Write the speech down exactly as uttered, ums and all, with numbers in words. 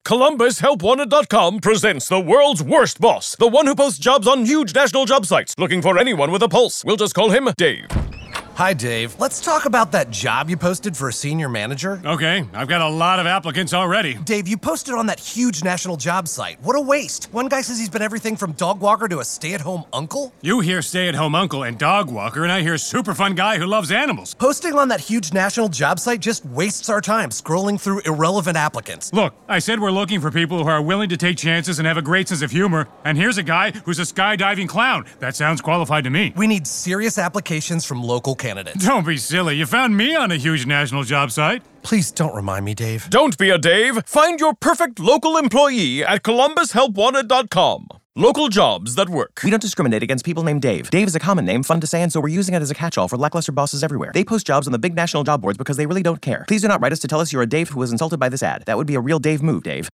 Columbus Help Wanted dot com presents the world's worst boss, the one who posts jobs on huge national job sites, looking for anyone with a pulse. We'll just call him Dave. Hi, Dave. Let's talk about that job you posted for a senior manager. Okay, I've got a lot of applicants already. Dave, you posted on that huge national job site. What a waste. One guy says he's been everything from dog walker to a stay-at-home uncle. You hear stay-at-home uncle and dog walker, and I hear super fun guy who loves animals. Posting on that huge national job site just wastes our time scrolling through irrelevant applicants. Look, I said we're looking for people who are willing to take chances and have a great sense of humor, and here's a guy who's a skydiving clown. That sounds qualified to me. We need serious applications from local candidates. Don't be silly. You found me on a huge national job site. Please don't remind me, Dave. Don't be a Dave. Find your perfect local employee at Columbus Help Wanted dot com. Local jobs that work. We don't discriminate against people named Dave. Dave is a common name, fun to say, and so we're using it as a catch-all for lackluster bosses everywhere. They post jobs on the big national job boards because they really don't care. Please do not write us to tell us you're a Dave who was insulted by this ad. That would be a real Dave move, Dave.